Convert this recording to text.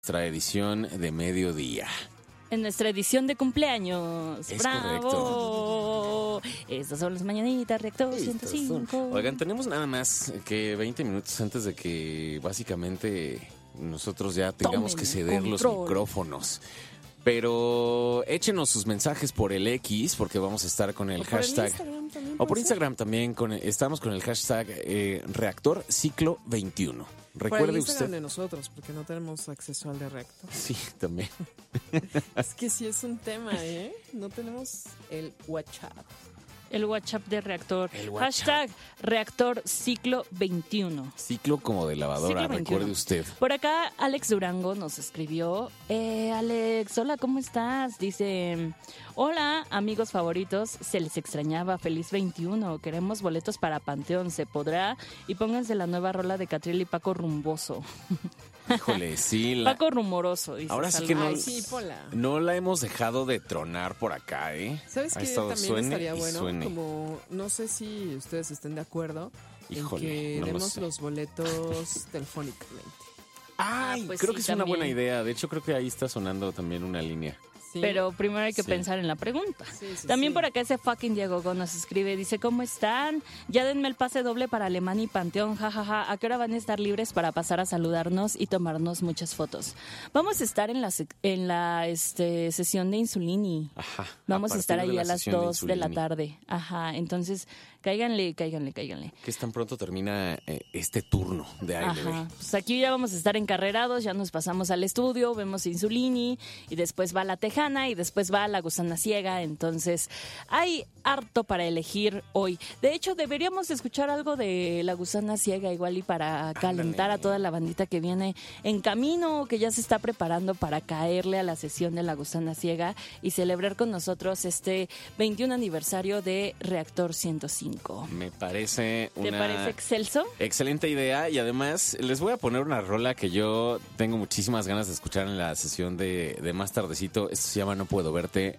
Nuestra edición de mediodía. En nuestra edición de cumpleaños. Es ¡Bravo! Estas son las mañanitas, Reactor 105. Oigan, tenemos nada más que 20 minutos antes de que básicamente nosotros ya tengamos que ceder los micrófonos. Pero échenos sus mensajes por el X, porque vamos a estar con el hashtag. O por Instagram también. Estamos con el hashtag Reactor Ciclo 21. Recuerde usted. De nosotros, porque no tenemos acceso al de Reactor. Sí, también. Es que sí es un tema, ¿eh? No tenemos el WhatsApp. El WhatsApp de Reactor. El WhatsApp. Hashtag Reactor Ciclo 21. Ciclo como de lavadora, Ciclo 21. recuerde usted. Por acá Alex Durango nos escribió. Alex, hola, ¿cómo estás? Dice, hola, amigos favoritos, se les extrañaba, feliz 21, queremos boletos para Panteón, ¿se podrá? Y pónganse la nueva rola de Catriel y Paco Rumboso. Híjole, sí. Paco Rumoroso, dice. Ahora sí que no, Ay, sí, Pola. no la hemos dejado de tronar por acá, ¿eh? ¿Sabes Ha qué? estado También suene estaría y bueno, suene. como, no sé si ustedes estén de acuerdo, Híjole, en que no lo demos sé. los boletos telefónicamente. Ay, pues creo sí, que es una también. buena idea. De hecho, creo que ahí está sonando también una línea. ¿Sí? Pero primero hay que Sí. pensar en la pregunta. Sí, También sí. por acá ese fucking Diego Go nos escribe, dice, ¿cómo están? Ya denme el pase doble para Alemania y Panteón, jajaja. ¿A qué hora van a estar libres para pasar a saludarnos y tomarnos muchas fotos? Vamos a estar en la sesión de Insulini. Ajá. Vamos a estar partir ahí de a las sesión 2 de la Insulini. tarde. Ajá, entonces cáiganle. Que tan pronto termina este turno de ALB. Ajá, pues aquí ya vamos a estar encarrerados, ya nos pasamos al estudio, vemos Insulini y después va la Tejana y después va la Gusana Ciega, entonces hay harto para elegir hoy. De hecho, deberíamos escuchar algo de la Gusana Ciega igual y para calentar a toda la bandita que viene en camino, que ya se está preparando para caerle a la sesión de la Gusana Ciega y celebrar con nosotros este 21 aniversario de Reactor 105. Me parece ¿Te una parece excelso? excelente idea y además les voy a poner una rola que yo tengo muchísimas ganas de escuchar en la sesión de más tardecito. Esto se llama No Puedo Verte